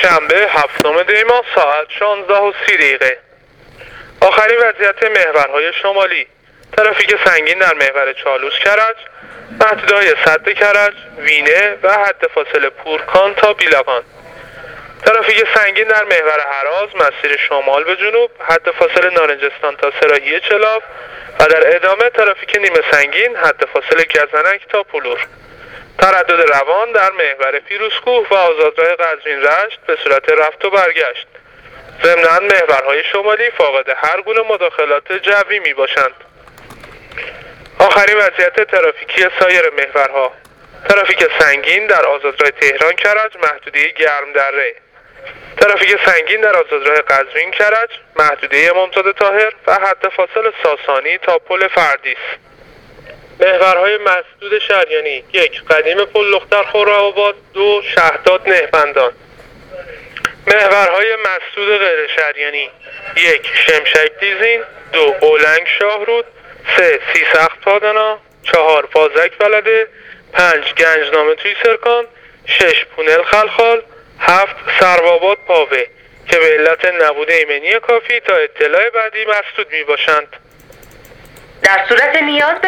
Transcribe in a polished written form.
شنبه 7 دی ماه ساعت 16:30. آخرین وضعیت محورهای شمالی: ترافیک سنگین در محور چالوس کرج، محدودهای سد کرج، وینه و حد فاصله پورکان تا بیلقان. ترافیک سنگین در محور هراز مسیر شمال به جنوب، حد فاصله نارنجستان تا سراحی چلاف و در ادامه ترافیک نیمه سنگین، حد فاصله گزنک تا پولور. تردد روان در محور پیروزکوه و آزادراه قزوین رشت به صورت رفت و برگشت. ضمناً محورهای شمالی فاقد هر گونه مداخلات جوی می باشند. آخرین وضعیت ترافیکی سایر محورها: ترافیک سنگین در آزادراه تهران کرج، محدوده گرم دره. ترافیک سنگین در آزادراه قزوین کرج، محدوده امامزاده طاهر و حد فاصل ساسانی تا پل فردیس. محورهای مسدود شریانی: 1. قدیم پل لختر خرم‌آباد، 2. شهداد نهبندان. محورهای مسدود غیر شریانی: 1. شمشک دیزین، 2. اولنگ شاهرود، 3. سیسخت پادنا، 4. پازک بلده، 5. گنجنامه توی سرکان، 6. پونل خلخال، 7. سروآباد پاوه که به علت نبود ایمنی کافی تا اطلاع بعدی مسدود می باشند. در صورت نیاز